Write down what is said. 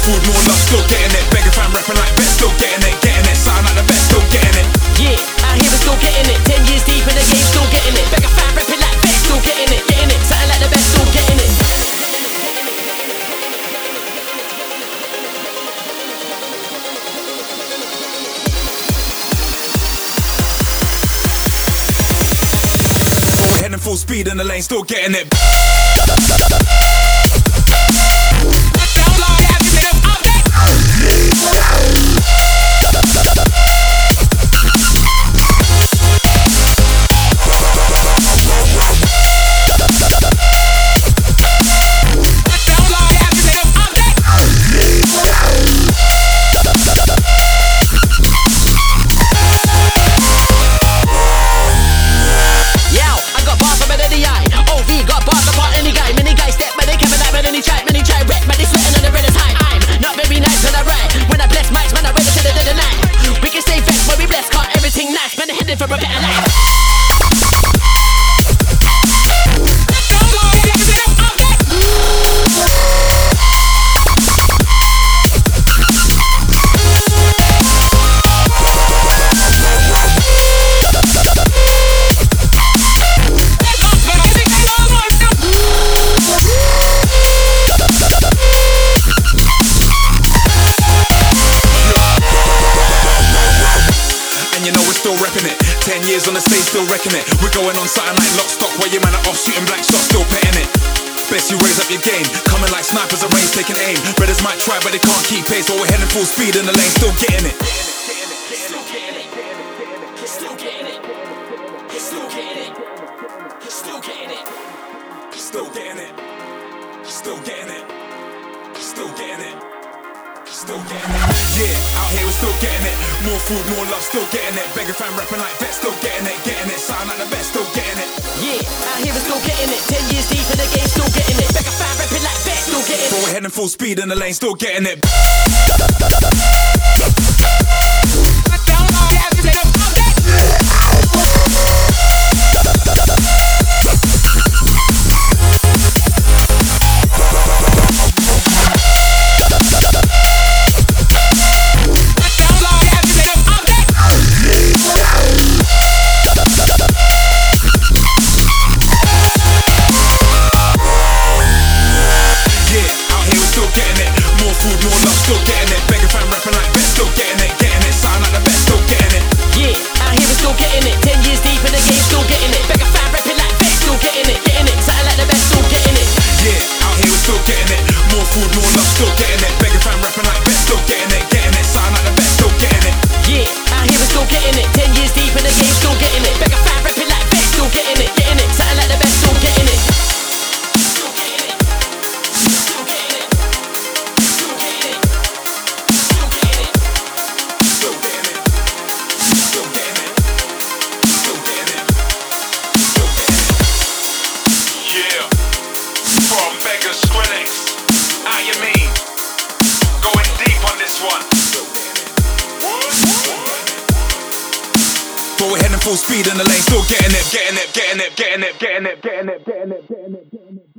food, more love, still getting it. Begging fam rapping like best, still getting it, sound like the best, still getting it. Yeah, out here we're still getting it. 10 years deep in the game, still getting it. Begging fam rapping like best, still getting it, sound like the best, still getting it. Heading full speed in the lane, still getting it. For a better life. You know we're still repping it. 10 years on the stage, still wrecking it. We're going on something like lock stock, where your man are off shooting blank shots, still petting it. Best you raise up your game, coming like snipers at range, taking aim. Brothers might try, but they can't keep pace, but we're heading full speed in the lane, still getting it. Still getting it. Still getting it. Still getting it. Still getting it. Still getting it. Still getting it. Still getting it. Still getting it. Yeah, out here we're still getting it. More food, more love, still getting it. Begging fam rapping like vets, still getting it, sound like the best, still getting it. Yeah, out here we're still getting it. 10 years deep in the game, still getting it. Begging fam rapping like vets, still getting it. But we're heading full speed in the lane, still getting it. Still getting it, begging fam rapping like best, still getting it, sound like the best, still getting it. Yeah, out here we're still getting it. 10 years deep in the game, still getting it. Begging fam rapping like best, still getting it, sound like the best, still getting it. Yeah, out here we're still getting it. More food, more love, still getting it. Begging fam rapping like best, still getting it, sound like the best, still getting it. Yeah, out here we're still getting it. 10 years deep in the game, still getting it. Begging fam rapping like best, still getting it, sound like the best, still getting it. Still getting it. Still getting it. Still getting it. Still getting it. Still getting it. Still getting it. Still getting it. Still getting it. Yeah. From Beggar Skrillex. How you mean? Going deep on this one. But we're heading full speed in the lane, still getting it.